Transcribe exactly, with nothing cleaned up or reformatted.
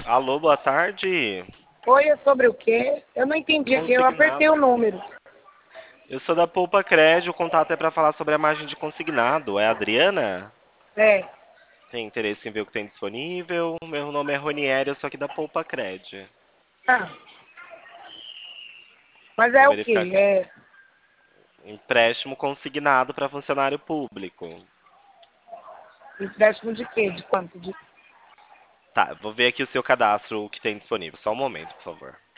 Alô, boa tarde. Oi, é sobre o quê? Eu não entendi aqui, eu Consignado. apertei o número. Eu sou da Poupa Crédito, o contato é para falar sobre a margem de consignado. É a Adriana? É. Tem interesse em ver o que tem disponível? Meu nome é Ronieri, eu sou aqui da Poupa Crédito. Ah, mas Vou é o verificar quê? aqui. É Empréstimo consignado para funcionário público. empréstimo de quê? De quanto? De... Tá, vou ver aqui o seu cadastro, o que tem disponível. Só um momento, por favor.